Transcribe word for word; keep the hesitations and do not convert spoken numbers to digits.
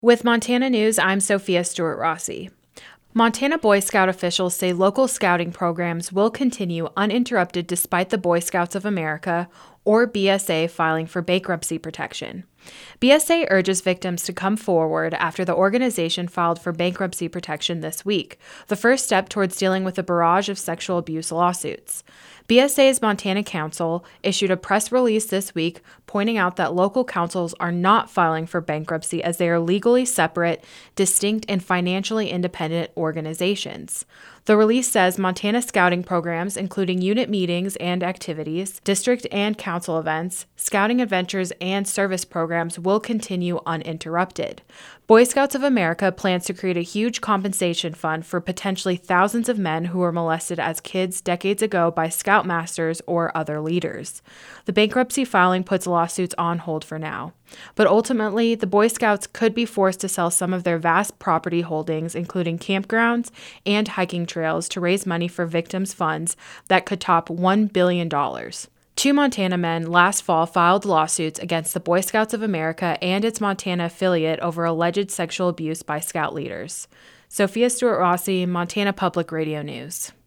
With Montana News, I'm Sophia Stewart Rossi. Montana Boy Scout officials say local scouting programs will continue uninterrupted despite the Boy Scouts of America, or B S A, filing for bankruptcy protection. B S A urges victims to come forward after the organization filed for bankruptcy protection this week, the first step towards dealing with a barrage of sexual abuse lawsuits. B S A's Montana Council issued a press release this week pointing out that local councils are not filing for bankruptcy as they are legally separate, distinct, and financially independent organizations. The release says Montana scouting programs, including unit meetings and activities, district and council events, scouting adventures, and service programs will continue uninterrupted. Boy Scouts of America plans to create a huge compensation fund for potentially thousands of men who were molested as kids decades ago by scoutmasters or other leaders. The bankruptcy filing puts lawsuits on hold for now. But ultimately, the Boy Scouts could be forced to sell some of their vast property holdings, including campgrounds and hiking trails, to raise money for victims' funds that could top one billion dollars. Two Montana men last fall filed lawsuits against the Boy Scouts of America and its Montana affiliate over alleged sexual abuse by Scout leaders. Sophia Stewart Rossi, Montana Public Radio News.